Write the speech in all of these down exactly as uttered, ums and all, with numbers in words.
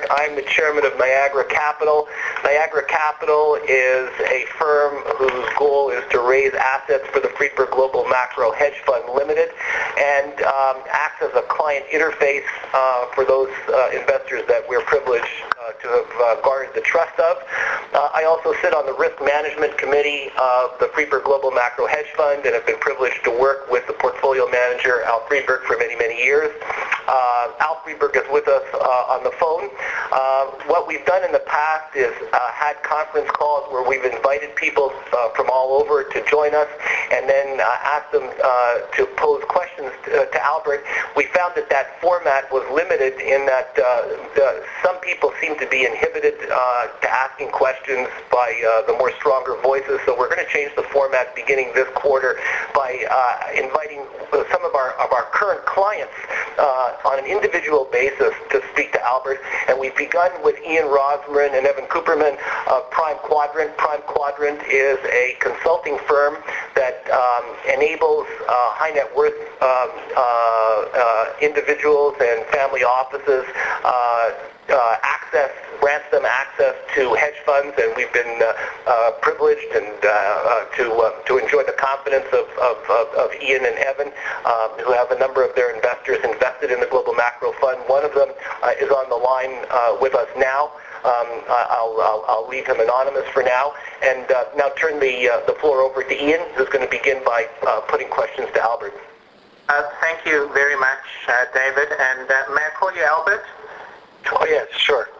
I'm the chairman of Niagara Capital. Niagara Capital is a firm whose goal is to raise assets for the Friedberg Global Macro Hedge Fund Limited and um, acts as a client interface uh, for those uh, investors that we're privileged uh, to have uh, garnered the trust of. Uh, I also sit on the risk management committee of the Friedberg Global Macro Hedge Fund and have been privileged to work with the portfolio manager, Al Friedberg, for many, many years. Uh, Al Friedberg is with us uh, on the phone. Uh, what we've done in the past is uh, had conference calls where we've invited people uh, from all over to join us and then uh, asked them uh, to pose questions to, uh, to Albert. We found that that format was limited in that uh, the, some people seem to be inhibited uh, to asking questions by uh, the more stronger voices. So we're going to change the format beginning this quarter by uh, inviting some of our of our current clients uh, on an individual basis to speak to Albert. And we've begun with Ian Rosmarin and Evan Cooperman of Prime Quadrant. Prime Quadrant is a consulting firm that um, enables uh, high net worth um, uh, uh, individuals and family offices uh, Uh, access, grants them access to hedge funds, and we've been uh, uh, privileged and uh, uh, to uh, to enjoy the confidence of, of, of, of Ian and Evan, um, who have a number of their investors invested in the Global Macro Fund. One of them uh, is on the line uh, with us now. Um, I'll, I'll, I'll leave him anonymous for now, and uh, now turn the uh, the floor over to Ian, who's going to begin by uh, putting questions to Albert. Uh, thank you very much, uh, David, and uh, may I call you Albert? Oh yes, sure.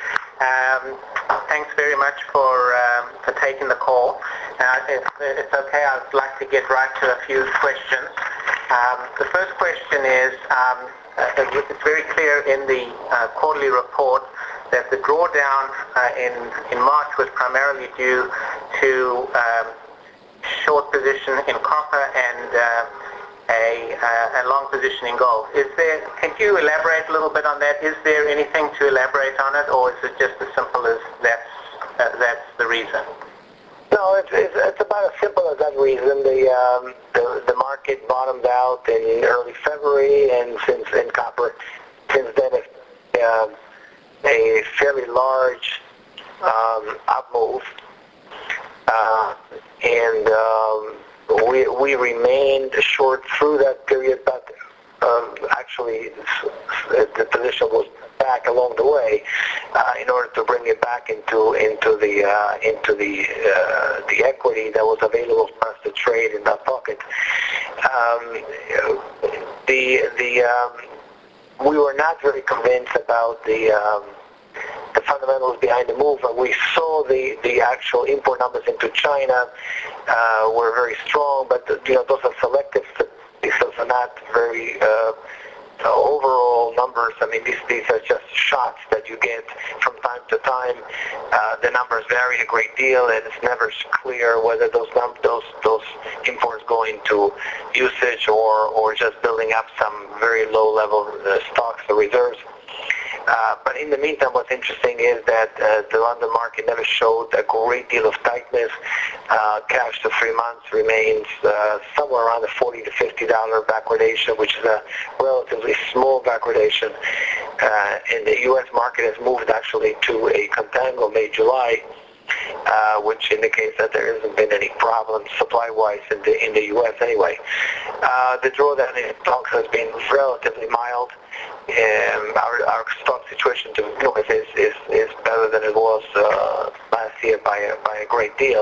Um, thanks very much for um, for taking the call. Uh, it's, it's okay. I'd like to get right to a few questions. Um, the first question is, um, uh, it's very clear in the uh, quarterly report that the drawdown uh, in in March was primarily due to um, short position in copper and uh, A, uh, a long position in gold. Is there? Can you elaborate a little bit on that? Is there anything to elaborate on it, or is it just as simple as that's uh, that's the reason? No, it's, it's it's about as simple as that reason. The um, the, the market bottomed out in early February, and since in copper, since then it's uh, a fairly large um, up move, uh, and. Um, We, we remained short through that period, but um, actually the position was back along the way uh, in order to bring it back into into the uh, into the uh, the equity that was available for us to trade in that pocket. Um, the the um, we were not very convinced about the. Um, the fundamentals behind the move, and we saw the, the actual import numbers into China uh, were very strong, but you know those are selective statistics, are not very uh, overall numbers. I mean, these these are just shots that you get from time to time. Uh, the numbers vary a great deal, and it's never clear whether those num- those those imports go into usage or or just building up some very low level uh, stocks or reserves. Uh, but in the meantime, what's interesting is that uh, the London market never showed a great deal of tightness. Uh, cash to three months remains uh, somewhere around the forty to fifty dollar backwardation, which is a relatively small backwardation. Uh, and the U S market has moved actually to a contango May July, uh, which indicates that there hasn't been any problems supply-wise in the in the U S anyway. Uh, the drawdown in stocks has been relatively mild. Um, our, our stock situation to begin with is, is, is better than it was uh, last year by a, by a great deal.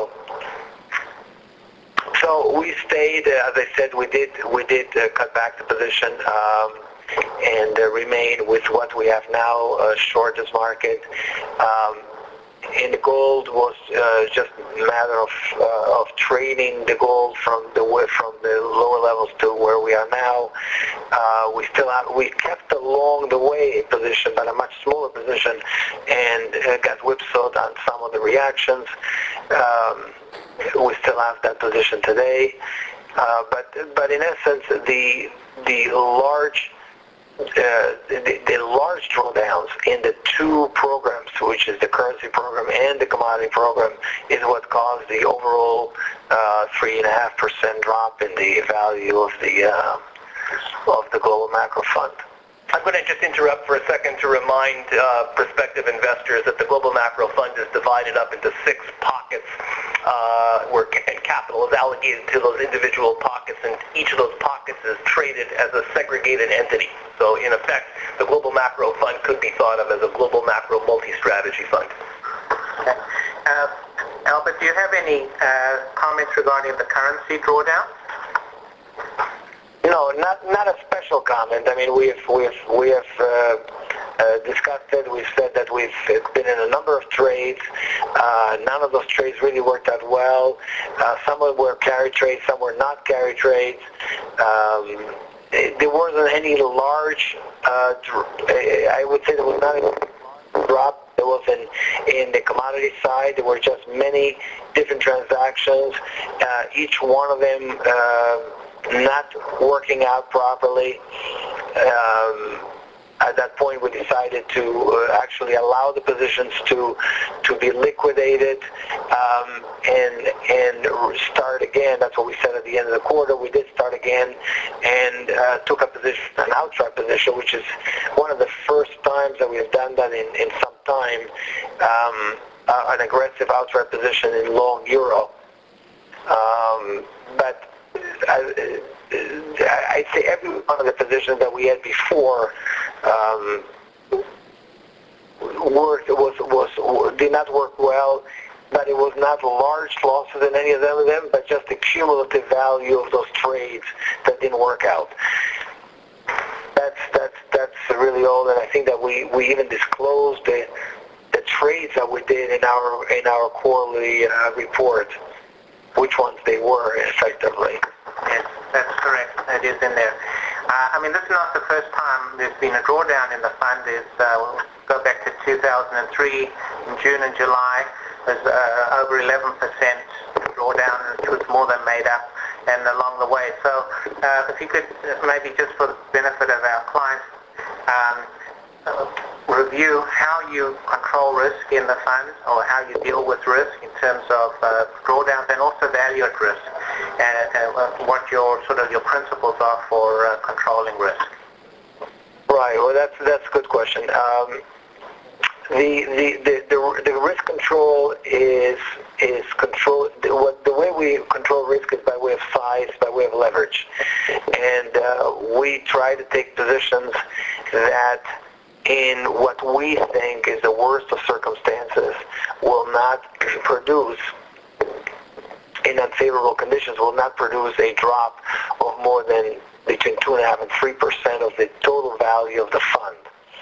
So we stayed, uh, as I said, we did we did uh, cut back the position um, and uh, remain with what we have now, uh, short this market. Um, And the gold was uh, just a matter of uh, of trading the gold from the from the lower levels to where we are now. Uh, we still have, we kept along the way a position, but a much smaller position, and uh, got whipsawed on some of the reactions. Um, we still have that position today, uh, but but in essence, the the large. Uh, the, the large drawdowns in the two programs, which is the currency program and the commodity program, is what caused the overall uh, three and a half percent drop in the value of the uh, of the Global Macro Fund. I'm going to just interrupt for a second to remind uh, prospective investors that the Global Macro Fund is divided up into six pockets uh, where and capital is allocated to those individual pockets, and each of those pockets is traded as a segregated entity. So in effect, the Global Macro Fund could be thought of as a Global Macro Multi-Strategy Fund. Okay. Uh, Albert, do you have any uh, comments regarding the currency drawdown? No, not not a special comment. I mean, we've we've we have uh, uh, discussed it. We've said that we've been in a number of trades. Uh, none of those trades really worked out well. Uh, some of them were carry trades, some were not carry trades. Um, it, there wasn't any large. Uh, dr- I would say there was not a large drop. There was in in the commodity side. There were just many different transactions. Uh, each one of them. Uh, not working out properly. Um, at that point, we decided to uh, actually allow the positions to to be liquidated um, and and start again. That's what we said at the end of the quarter. We did start again and uh, took a position, an outright position, which is one of the first times that we have done that in, in some time, um, uh, an aggressive outright position in long euro. Um, but I, I'd say every one of the positions that we had before um, worked was was did not work well, but it was not large losses in any of them, but just the cumulative value of those trades that didn't work out. That's that's that's really all, and I think that we, we even disclosed the the trades that we did in our in our quarterly uh, report, which ones they were effectively. Yes, that's correct. It is in there. Uh, I mean, this is not the first time there's been a drawdown in the fund. It's, uh, we'll go back to two thousand three, in June and July, there's uh, over eleven percent drawdown, which was more than made up, and along the way. So uh, if you could maybe just for the benefit of our clients, um, uh, review how you control risk in the fund, or how you deal with risk in terms of uh, drawdowns and also value at risk, and uh, what your sort of your principles are for uh, controlling risk. Right. Well, that's that's a good question. Um, the, the, the the the risk control is is control. The, what, the way we control risk is by way of size, by way of leverage, and uh, we try to take positions that, in what we think is the worst of circumstances, will not produce, in unfavorable conditions, will not produce a drop of more than between two and a half and three percent of the total value of the fund.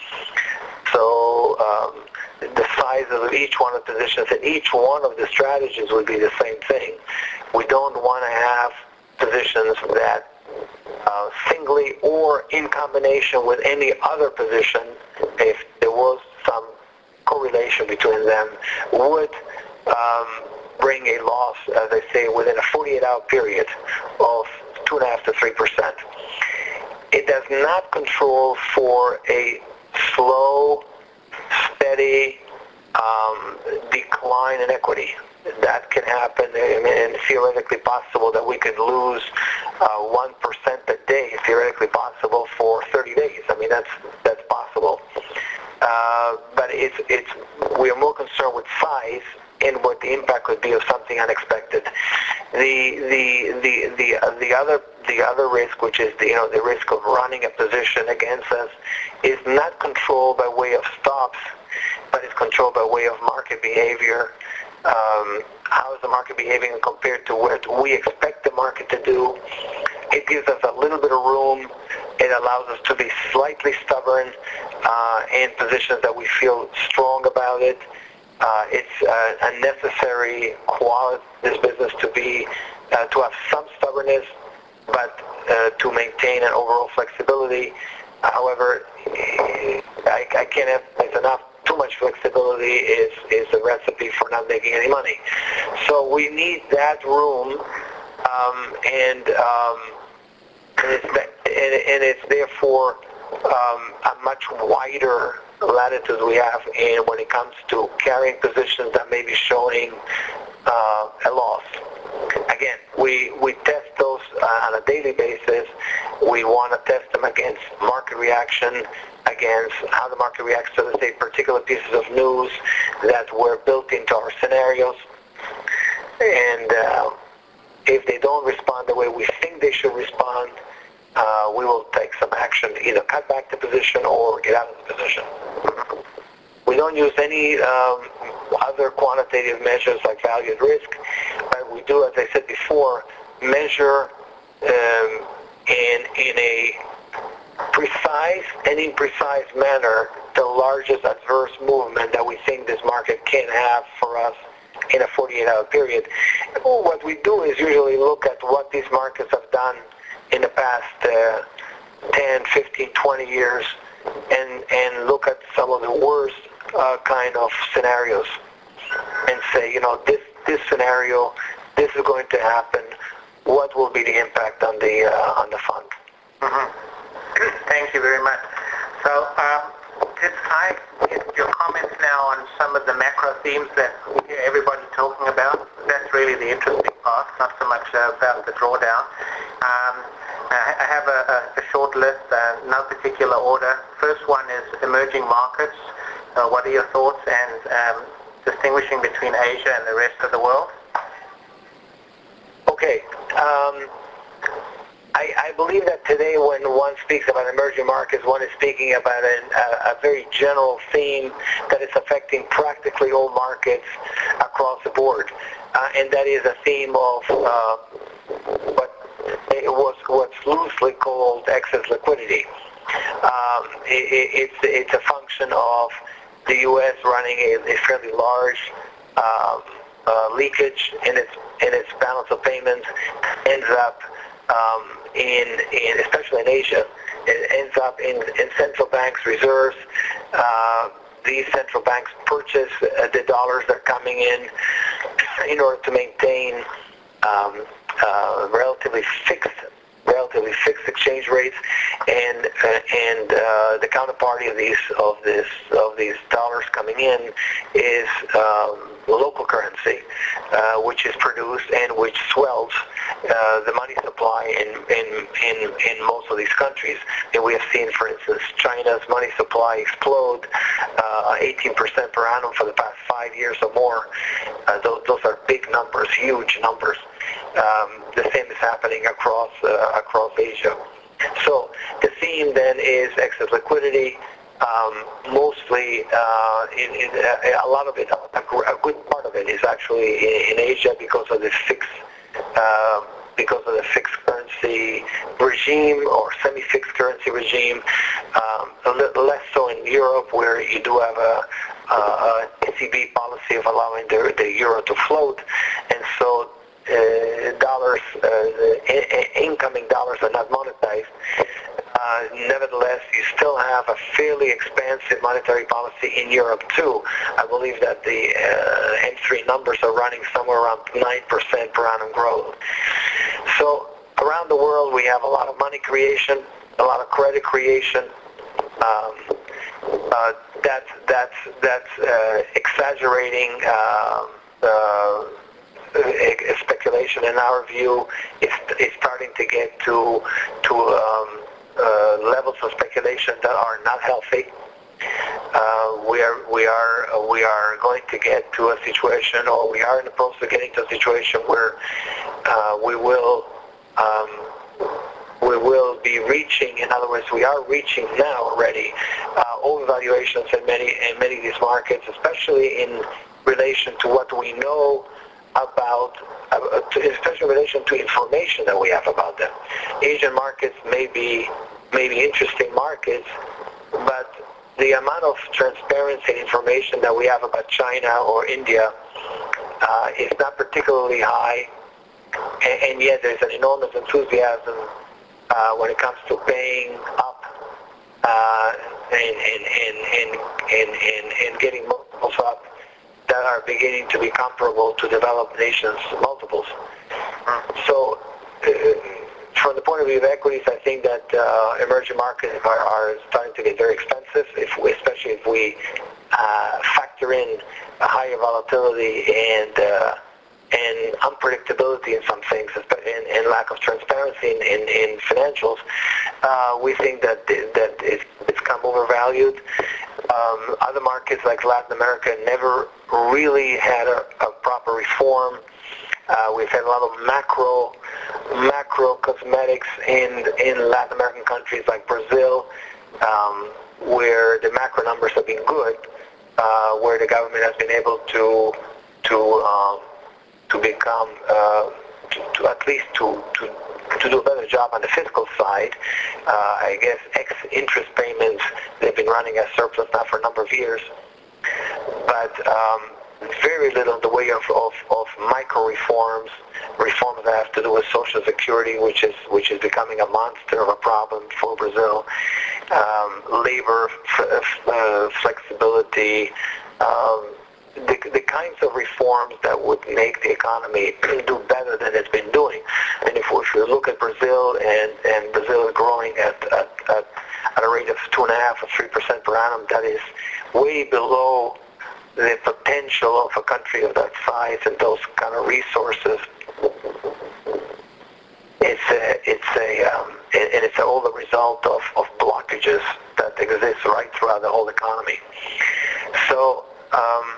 So um, the size of each one of the positions and each one of the strategies would be the same thing. We don't want to have positions that Uh, singly or in combination with any other position, if there was some correlation between them, would um, bring a loss, as I say, within a forty-eight hour period of two and a half to three percent. It does not control for a slow, steady um, decline in equity. That can happen, and theoretically possible that we could lose uh, one percent a day, theoretically possible, for thirty days. I mean, that's that's possible. Uh, but it's it's we are more concerned with size and what the impact could be of something unexpected. The the the the uh, the other the other risk, which is the, you know the risk of running a position against us, is not controlled by way of stops, but it's controlled by way of market behavior. Um, how is the market behaving compared to what we expect the market to do? It gives us a little bit of room. It allows us to be slightly stubborn uh, in positions that we feel strong about it. Uh, it's uh, a necessary quality in this business to be uh, to have some stubbornness, but uh, to maintain an overall flexibility. However, I, I can't emphasize enough. Too much flexibility is, is a recipe for not making any money. So we need that room, um, and, um, and, it's, and, and it's therefore um, a much wider latitude we have in when it comes to carrying positions that may be showing uh, a loss. Again, we, we test those uh, on a daily basis. We want to test them against market reaction, against how the market reacts to, let's say, particular pieces of news that were built into our scenarios. And uh, if they don't respond the way we think they should respond, uh, we will take some action to either cut back the position or get out of the position. We don't use any um, other quantitative measures like value at risk, but we do, as I said before, measure um, in, in a precise and imprecise manner the largest adverse movement that we think this market can have for us in a forty-eight hour period. What we do is usually look at what these markets have done in the past uh, ten, fifteen, twenty years and, and look at some of the worst uh, kind of scenarios and say, you know, this, this scenario, this is going to happen. What will be the impact on the uh, on the fund? Mm-hmm. Thank you very much. So, um, did I get your comments now on some of the macro themes that we hear everybody talking about? That's really the interesting part, not so much uh, about the drawdown. Um, I have a, a short list, uh, no particular order. First one is emerging markets. Uh, what are your thoughts and um, distinguishing between Asia and the rest of the world? Okay. Um, I, I believe that today when one speaks about emerging markets, one is speaking about an, a, a very general theme that is affecting practically all markets across the board. Uh, and that is a theme of uh, what it was what's loosely called excess liquidity. Um, it, it's, it's a function of the U S running a, a fairly large um, uh, leakage in its in its balance of payments, ends up um, in, in especially in Asia, it ends up in, in central banks' reserves. Uh, these central banks purchase uh, the dollars that are coming in in order to maintain um, uh, relatively fixed relatively fixed exchange rates, and uh, and uh, the counterparty of these of this of these dollars coming in is um, local currency, uh, which is produced and which swells uh, the money supply in, in in in most of these countries. And we have seen, for instance, China's money supply explode uh, eighteen percent per annum for the past five years or more. Uh, those, those are big numbers, huge numbers. Um, the same is happening across uh, across Asia. So the theme then is excess liquidity. Um, mostly, uh, in, in, uh, a lot of it, a, a good part of it is actually in, in Asia because of the fixed, uh, because of the fixed currency regime or semi-fixed currency regime. Um, a little less so in Europe, where you do have a, a E C B policy of allowing the, the euro to float, and so uh, dollars, uh, the incoming dollars are not monetized. Uh, nevertheless, you still have a fairly expansive monetary policy in Europe too. I believe that the uh, M three numbers are running somewhere around nine percent per annum growth. So around the world we have a lot of money creation, a lot of credit creation. Um, uh, that's that's that's uh, exaggerating uh, uh, speculation. In our view, is is starting to get to to um, uh, levels of speculation that are not healthy. Uh, we are we are uh, we are going to get to a situation, or we are in the process of getting to a situation where uh, we will um, we will be reaching. In other words, we are reaching now already uh, overvaluations in many in many of these markets, especially in relation to what we know about, uh, to, especially in relation to information that we have about them. Asian markets may be may be interesting markets, but the amount of transparency and information that we have about China or India uh, is not particularly high, and, and yet there's an enormous enthusiasm uh, when it comes to paying up uh, and, and, and, and, and, and, and getting multiples up that are beginning to be comparable to developed nations' multiples. So, uh, from the point of view of equities, I think that uh, emerging markets are, are starting to get very expensive, if we, especially if we uh, factor in a higher volatility and uh, and unpredictability in some things, and, and lack of transparency in, in, in financials, uh, we think that that it's, it's come overvalued. Um, other markets like Latin America never really had a, a proper reform. Uh, we've had a lot of macro macro cosmetics in in Latin American countries like Brazil, um, where the macro numbers have been good, uh, where the government has been able to to um, to become uh, to, to at least to, to to do a better job on the fiscal side. Uh, I guess ex-interest payments, they've been running as surplus now for a number of years, but um, very little in the way of, of, of micro reforms, reforms that have to do with Social Security, which is which is becoming a monster of a problem for Brazil. Um, labor f- uh, flexibility, um, the, the kinds of reforms that would make the economy do better than it's been doing. And if, if you look at Brazil, and, and Brazil is growing at, at, at, at a rate of two and a half or three percent per annum, that is way below the potential of a country of that size and those kind of resources. It's a, it's a, um, and it's all the result of, of blockages that exist right throughout the whole economy. So, um,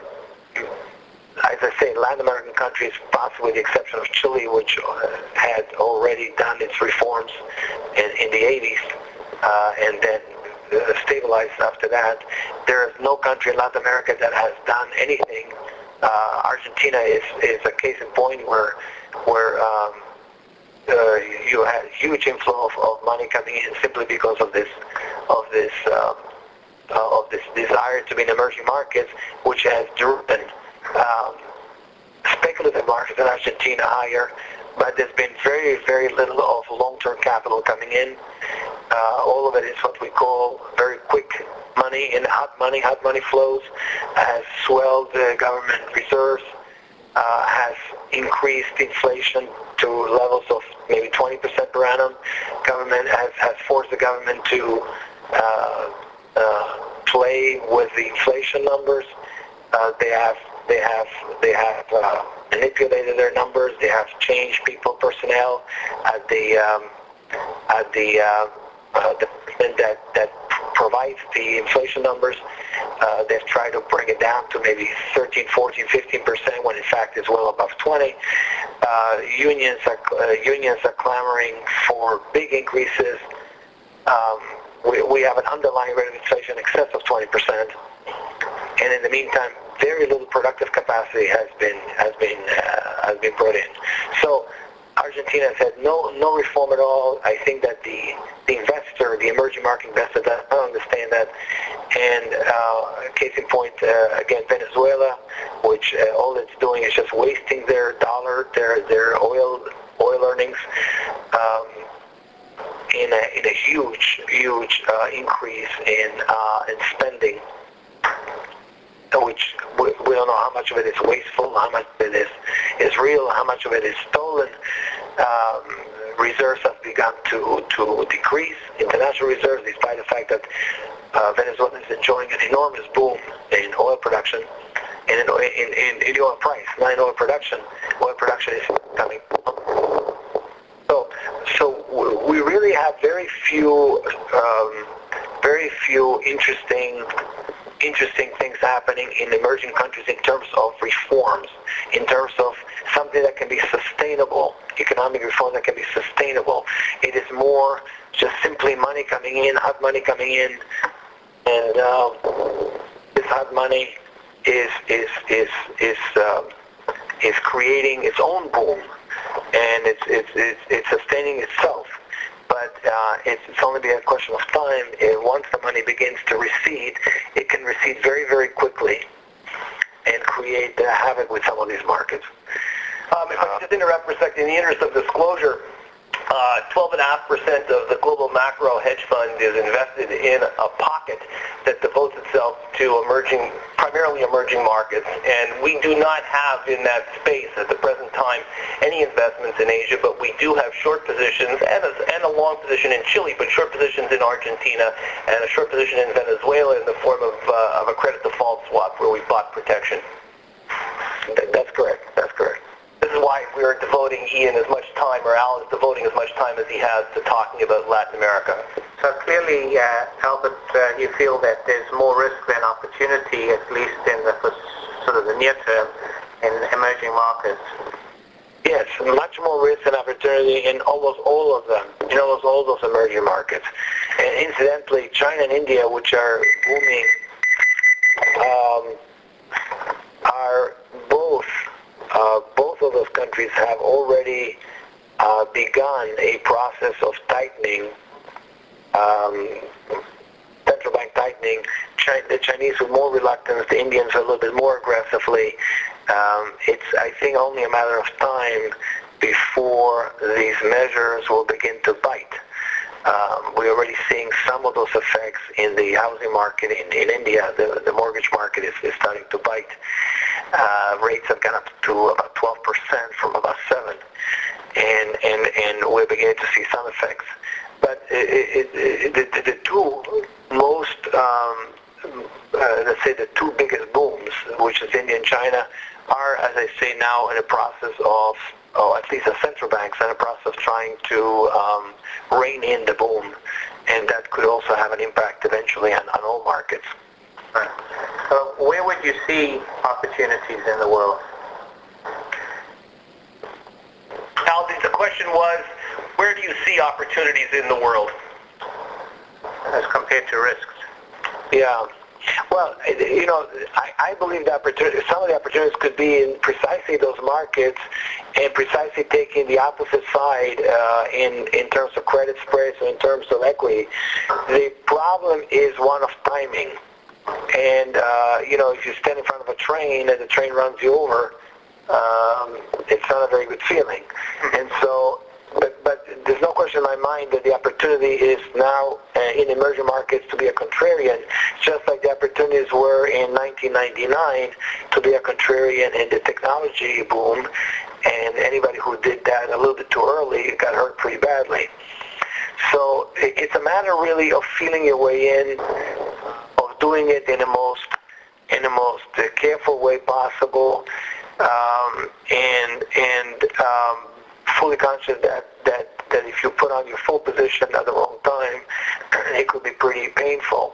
as I say, Latin American countries, possibly with the exception of Chile, which had already done its reforms in, in the eighties, uh, and then uh, stabilized after that. There is no country in Latin America that has done anything. Uh, Argentina is, is a case in point where where um, uh, you had huge inflow of, of money coming in simply because of this of this um, uh, of this desire to be in emerging markets, which has driven um, speculative markets in Argentina higher. But there's been very, very little of long-term capital coming in. Uh, all of it is what we call very quick money, and hot money. Hot money flows has swelled the government reserves, uh, has increased inflation to levels of maybe twenty percent per annum. Government has, has forced the government to uh, uh, play with the inflation numbers. Uh, they have they have they have uh, manipulated their numbers. They have changed people personnel at the um, at the uh, uh, department that that provides the inflation numbers. Uh, they've tried to bring it down to maybe thirteen, fourteen, fifteen percent, when in fact it's well above twenty. Uh, unions are uh, unions are clamoring for big increases. Um, we, we have an underlying rate of inflation in excess of twenty percent, and in the meantime, very little productive capacity has been has been uh, has been brought in. So Argentina has had no no reform at all. I think that the the investor, the emerging market investor, does not understand that. And uh, case in point, uh, again, Venezuela, which uh, all it's doing is just wasting their dollar, their their oil oil earnings. Um, in a in a huge huge uh, increase in uh, in spending, which we, we don't know how much of it is wasteful, how much of it is is real, how much of it is stolen. Um, reserves have begun to to decrease, international reserves, despite the fact that uh, Venezuela is enjoying an enormous boom in oil production and in, in, in, in the oil price, not in oil production. Oil production is coming. So, so we really have very few, um, very few interesting, interesting things happening in emerging countries in terms of reforms, in terms of something that can be sustainable, economic reform that can be sustainable. It is more just simply money coming in, hot money coming in, and uh, this hot money is is is is uh, is creating its own boom. And it's, it's, it's, it's sustaining itself. But uh, it's, it's only be a question of time. And once the money begins to recede, it can recede very, very quickly and create uh, havoc with some of these markets. Um, if I could just interrupt for a second, in the interest of disclosure, uh, twelve point five percent of the global macro hedge fund is invested in a pocket that devotes itself to emerging, primarily emerging markets, and we do not have in that space at the present time any investments in Asia, but we do have short positions and a, and a long position in Chile, but short positions in Argentina and a short position in Venezuela in the form of, uh, of a credit default swap where we bought protection. That's correct. That's correct. This why we're devoting Ian as much time, or Al is devoting as much time as he has to talking about Latin America. So clearly, uh, Albert, uh, you feel that there's more risk than opportunity, at least in the sort of the near term, in emerging markets. Yes, much more risk and opportunity in almost all of them, in almost all those emerging markets. And incidentally, China and India, which are booming, um, are both, uh, both of those countries have already uh, begun a process of tightening, um, central bank tightening. China, the Chinese with more reluctance, the Indians a little bit more aggressively. Um, it's, I think, only a matter of time before these measures will begin to bite. Um, we're already seeing some of those effects in the housing market in, in India. The, the mortgage market is, is starting to bite. Uh, rates have gone up to about twelve percent from about seven, and and and we're beginning to see some effects. But it, it, it, the, the two most, um, uh, let's say, the two biggest booms, which is India and China, are, as I say now, in a process of, or at least the central banks, in a process of trying to um, rein in the boom, and that could also have an impact eventually on, on all markets. Right. So where would you see opportunities in the world? Al, the question was, where do you see opportunities in the world? As compared to risks? Yeah. Well, you know, I, I believe that opportunity, some of the opportunities could be in precisely those markets and precisely taking the opposite side uh, in, in terms of credit spreads or in terms of equity. The problem is one of timing. And, uh, you know, if you stand in front of a train and the train runs you over, um, it's not a very good feeling. And so, but, but there's no question in my mind that the opportunity is now uh, in emerging markets to be a contrarian, just like the opportunities were in nineteen ninety-nine to be a contrarian in the technology boom, and anybody who did that a little bit too early got hurt pretty badly. So it's a matter really of feeling your way in, of doing it in the most in the most uh, careful way possible, um, and and um, fully conscious that, that that if you put on your full position at the wrong time, it could be pretty painful.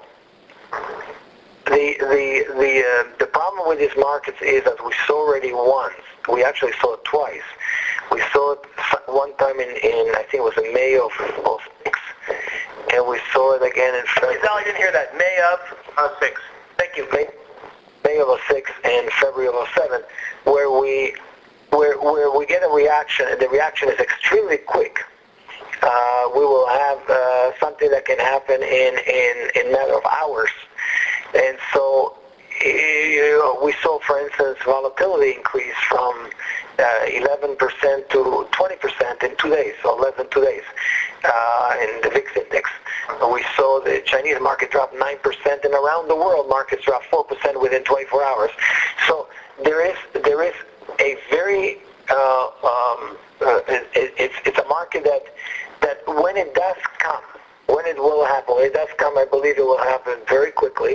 The the the uh, the problem with these markets is that we saw already once. We actually saw it twice. We saw it one time in, in I think it was in May of oh six, and we saw it again in February. Sal, I didn't hear that. May of oh six. Thank you. May, May of oh six and February of oh seven, where we where where we get a reaction, and the reaction is extremely quick. Uh, we will have uh, something that can happen in in in a matter of hours, and so. You know, we saw, for instance, volatility increase from uh, eleven percent to twenty percent in two days, so less than two days, uh, in the V I X index. We saw the Chinese market drop nine percent, and around the world, markets dropped four percent within twenty-four hours. So there is there is a very uh, um, uh, it, it's it's a market that that when it does come, when it will happen, when it does come, I believe it will happen very quickly.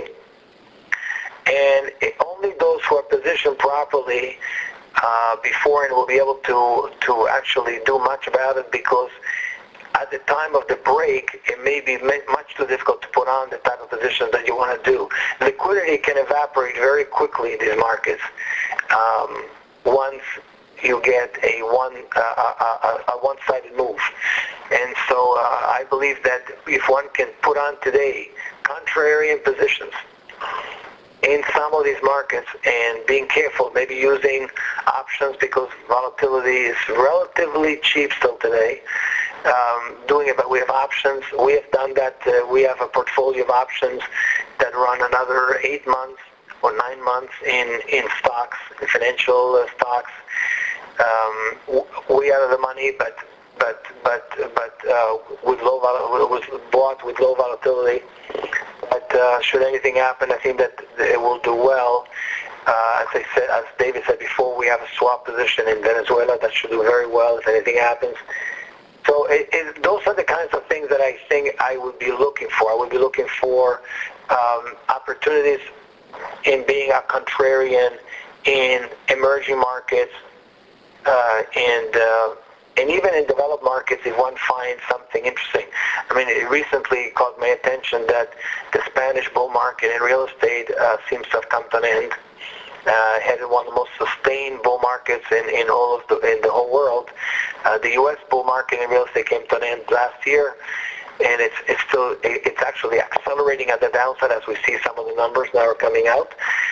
And it, only those who are positioned properly uh, beforehand will be able to to actually do much about it, because at the time of the break, it may be much too difficult to put on the type of positions that you want to do. Liquidity can evaporate very quickly in these markets um, once you get a one uh, a, a, a one-sided move. And so uh, I believe that if one can put on today contrarian positions in some of these markets and being careful, maybe using options because volatility is relatively cheap still today, um, doing it, but we have options. We have done that. Uh, we have a portfolio of options that run another eight months or nine months in, in stocks, in financial uh, stocks. Um, w- we are the money, but but but but uh, with low vol- was bought with low volatility. But uh, should anything happen, I think that it will do well. Uh, as I said, as David said before, we have a swap position in Venezuela that should do very well if anything happens. So it, it, those are the kinds of things that I think I would be looking for. I would be looking for um, opportunities in being a contrarian in emerging markets, uh, and uh, and even in developed markets, if one finds something interesting. I mean, it recently caught my attention that the Spanish bull market in real estate uh, seems to have come to an end. Uh, had one of the most sustained bull markets in, in all of the in the whole world. Uh, the U S bull market in real estate came to an end last year, and it's it's still it's actually accelerating at the downside as we see some of the numbers now are coming out.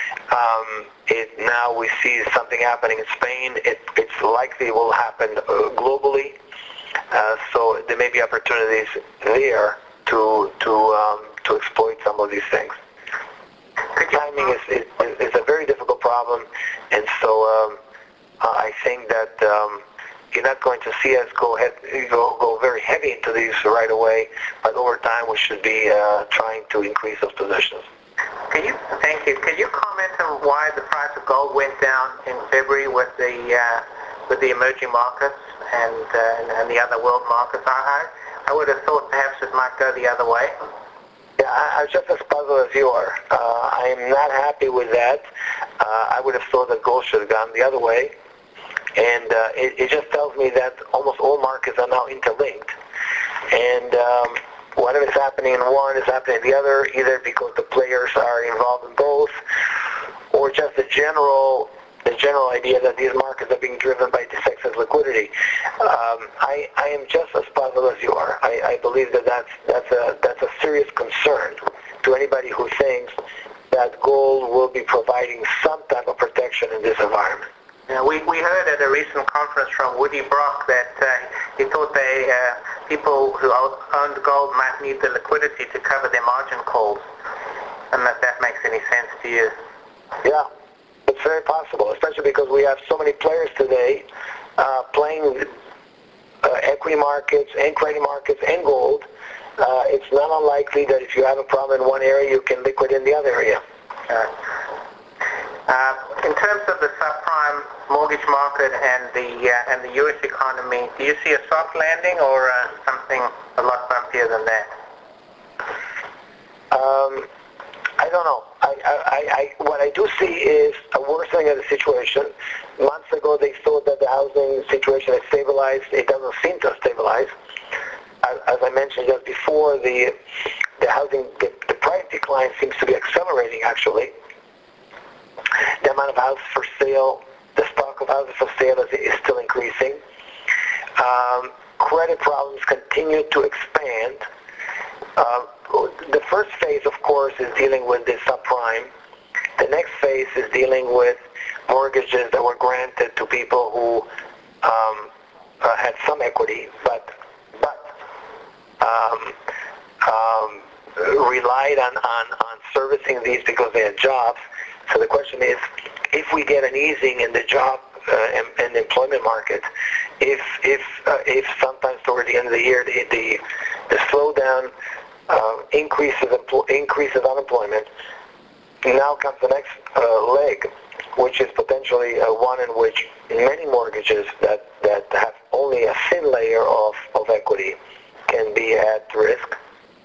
Um, it, now we see something happening in Spain. It, it's likely will happen uh, globally. Uh, so there may be opportunities there to to um, to exploit some of these things. Timing is, is is a very difficult problem, and so um, I think that um, you're not going to see us go head, go go very heavy into these right away, but over time we should be uh, trying to increase those positions. Can you, thank you. Can you comment on why the price of gold went down in February with the uh, with the emerging markets and, uh, and and the other world markets? I I would have thought perhaps it might go the other way. Yeah, I, I'm just as puzzled as you are. Uh, I am not happy with that. Uh, I would have thought that gold should have gone the other way, and uh, it, it just tells me that almost all markets are now interlinked, and um, whatever is happening in one is happening in the other, either because the players are involved in both, or just the general the general idea that these markets are being driven by this excess liquidity. Um, I, I am just as puzzled as you are. I, I believe that that's, that's, a, that's a serious concern to anybody who thinks that gold will be providing some type of protection in this environment. Yeah, we, we heard at a recent conference from Woody Brock that uh, he thought they, uh, people who owned gold might need the liquidity to cover their margin calls, and that that makes any sense to you. Yeah. It's very possible, especially because we have so many players today uh, playing uh, equity markets and credit markets and gold. Uh, it's not unlikely that if you have a problem in one area, you can liquidate in the other area. Uh, uh, in terms of the subprime mortgage market and the uh, and the U S economy, do you see a soft landing or uh, something a lot bumpier than that? Um, I don't know. I, I, I, what I do see is a worsening of the situation. Months ago, they thought that the housing situation had stabilized. It doesn't seem to have stabilized. As, as I mentioned just before, the the housing, the, the price decline seems to be accelerating. Actually, the amount of houses for sale, the stock of houses for sale is, is still increasing. Um, credit problems continue to expand. Uh, the first phase, of course, is dealing with the subprime. The next phase is dealing with mortgages that were granted to people who um, uh, had some equity, but but um, um, relied on, on, on servicing these because they had jobs. So the question is, if we get an easing in the job uh, and, and employment market, if if uh, if sometimes toward the end of the year the the, the slowdown uh, increases increases unemployment, now comes the next uh, leg, which is potentially uh, one in which many mortgages that, that have only a thin layer of, of equity can be at risk.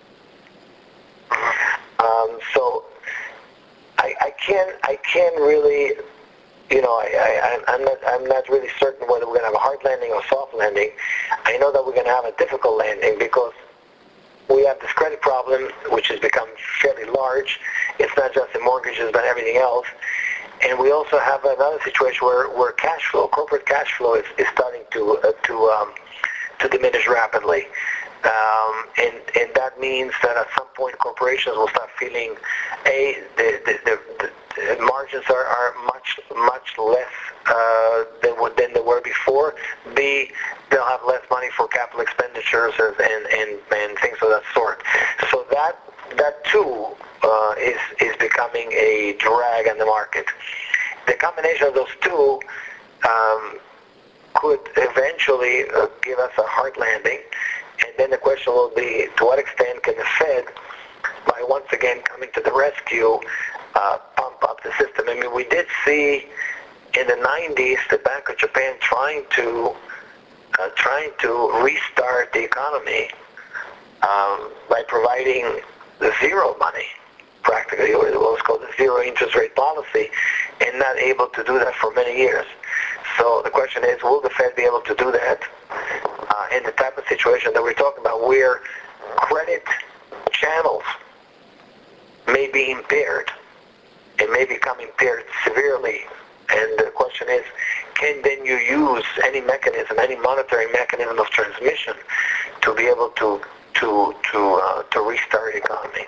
Um, so I, I can't I can't really, you know, I, I, I'm not I'm not really certain whether we're going to have a hard landing or soft landing. I know that we're going to have a difficult landing because we have this credit problem, which has become fairly large. It's not just the mortgages, but everything else. And we also have another situation where, where cash flow, corporate cash flow, is, is starting to uh, to um, to diminish rapidly. Um, and and that means that at some point corporations will start feeling, a the the, the, the margins are, are much much less uh, than what than they were before. B, they'll have less money for capital expenditures and and, and things of that sort. So that that too uh, is is becoming a drag on the market. The combination of those two um, could eventually uh, give us a hard landing. And then the question will be, to what extent can the Fed, by once again coming to the rescue, uh, pump up the system? I mean, we did see in the nineties the Bank of Japan trying to uh, trying to restart the economy um, by providing the zero money, practically, or what was called the zero interest rate policy, and not able to do that for many years. So the question is, will the Fed be able to do that uh, in the type of situation that we're talking about, where credit channels may be impaired, and may become impaired severely? And the question is, can then you use any mechanism, any monetary mechanism of transmission to be able to to to uh, to restart the economy?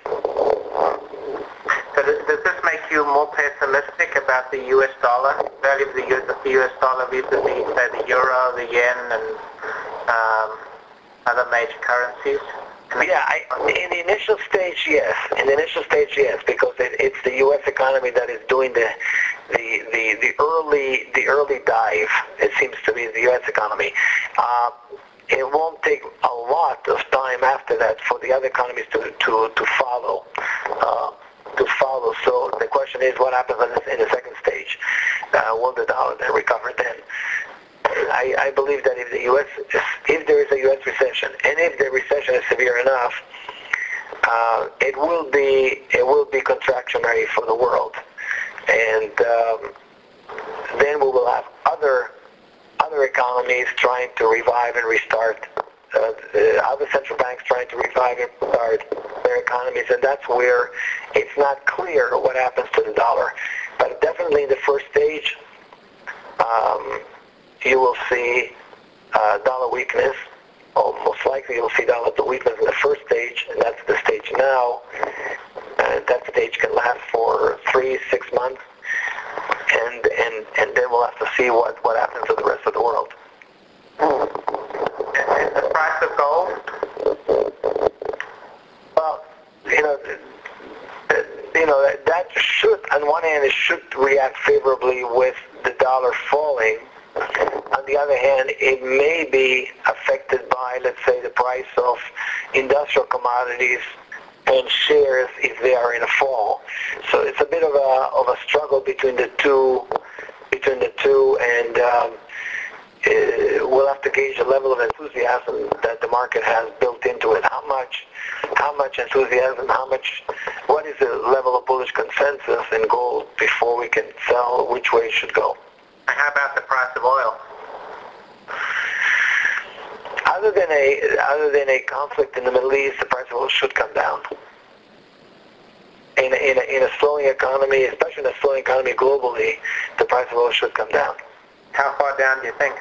So does, does this make you more pessimistic about the U S dollar, value of the U S, the U S dollar vis-a-vis, say, the euro, the yen, and um, other major currencies? Yeah, I, in the initial stage, yes. In the initial stage, yes, because it, it's the U S economy that is doing the the the, the early the early dive. It seems to be the U S economy. Uh, it won't take a lot of time after that for the other economies to to to follow. Uh, to follow. So the question is, what happens in the, in the second stage? Uh, will the dollar then recover then? I, I believe that if the U S, if there is a U S recession, and if the recession is severe enough, uh, it will be it will be contractionary for the world, and um, then we will have other other economies trying to revive and restart. Uh, other central banks trying to revive and restart their economies, and that's where it's not clear what happens to the dollar. But definitely in the first stage, um, you will see uh, dollar weakness. Or most likely you'll see dollar weakness in the first stage, and that's the stage now. Uh, that stage can last for three, six months, and and and then we'll have to see what what happens to the rest of the world. And the price of gold? Well, you know, you know that, that should, on one hand, it should react favorably with the dollar falling. On the other hand, it may be affected by, let's say, the price of industrial commodities and shares if they are in a fall. So it's a bit of a of a struggle between the two, between the two, and um, uh, we'll have to gauge the level of enthusiasm that the market has built into it. How much, how much enthusiasm? How much? What is the level of bullish consensus in gold before we can tell which way it should go? And how about the price of oil? Other than a other than a conflict in the Middle East, the price of oil should come down. In a, in a, in a slowing economy, especially in a slowing economy globally, the price of oil should come down. How far down do you think?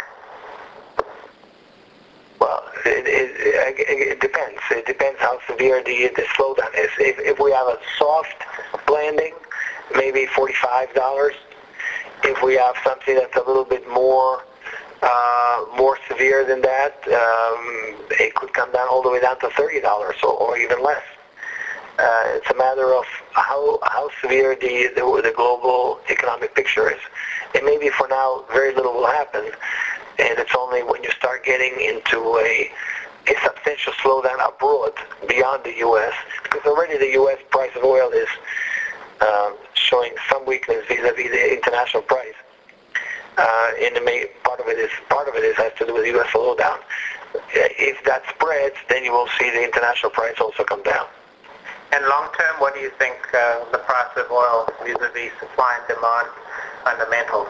Well, it, it, it, it depends. It depends how severe the the slowdown is. If if we have a soft landing, maybe forty-five dollars. If we have something that's a little bit more uh, more severe than that, um, it could come down all the way down to thirty dollars or, or even less. Uh, it's a matter of how how severe the, the the global economic picture is. And maybe for now, very little will happen, and it's only when you start getting into a a substantial slowdown abroad beyond the U S, because already the U S price of oil is um, showing some weakness vis-a-vis the international price. Uh, and the main part of it is part of it is has to do with the U S slowdown. If that spreads, then you will see the international price also come down. And long term, what do you think uh, the price of oil vis-a-vis supply and demand fundamentals?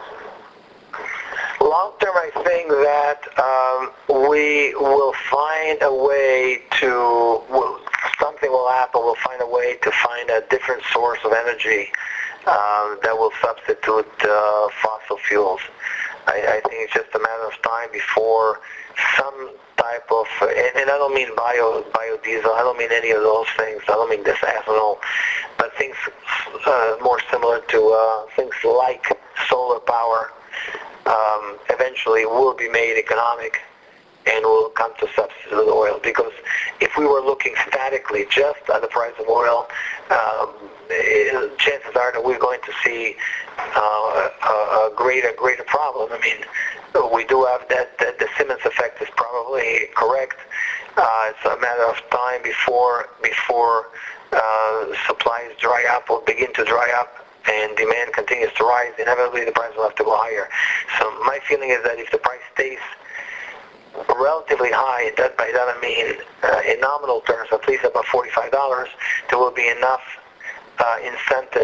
Long term, I think that um, we will find a way to, well, something will happen, we'll find a way to find a different source of energy uh, that will substitute uh, fossil fuels. I, I think it's just a matter of time before some type of, and, and I don't mean bio biodiesel, I don't mean any of those things, I don't mean this ethanol, but things uh, more similar to uh, things like solar power um, eventually will be made economic and will come to substitute oil. Because if we were looking statically just at the price of oil, um, chances are that we're going to see uh, a, a greater, greater problem. I mean, we do have that, that the Simmons effect is probably correct. Uh, it's a matter of time before before uh, supplies dry up or begin to dry up and demand continues to rise. Inevitably, the price will have to go higher. So my feeling is that if the price stays relatively high, that by that I mean uh, in nominal terms, at least about forty-five dollars, there will be enough uh, incentive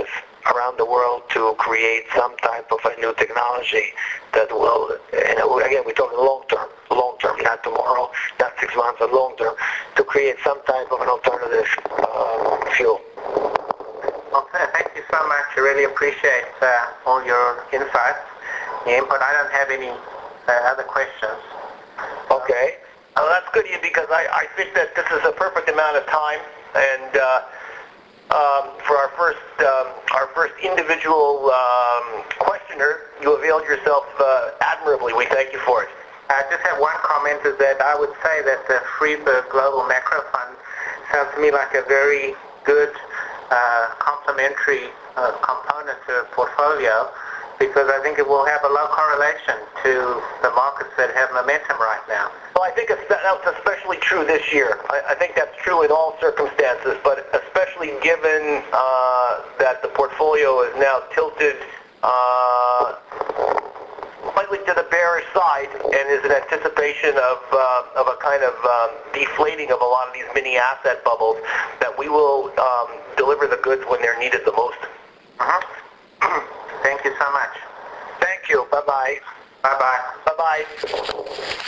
around the world to create some type of a new technology that will, and again, we're talking long term, long term, not tomorrow, not six months, but long term, to create some type of an alternative uh, fuel. Okay, thank you so much. I really appreciate uh, all your insights, your input. I don't have any uh, other questions. Okay. Well, that's good, Ian, because I, I think that this is a perfect amount of time, and uh, um, for our first um, our first individual um, questioner, you availed yourself uh, admirably. We thank you for it. I just have one comment, is that I would say that the Friedberg Global Macro Fund sounds to me like a very good uh, complementary uh, component to a portfolio, because I think it will have a low correlation to the markets that have momentum right now. Well, I think it's, that's especially true this year. I, I think that's true in all circumstances, but especially given uh, that the portfolio is now tilted uh, slightly to the bearish side and is in anticipation of, uh, of a kind of um, deflating of a lot of these mini asset bubbles, that we will um, deliver the goods when they're needed the most. Uh-huh. Thank you so much. Thank you. Bye-bye. Bye-bye. Bye-bye.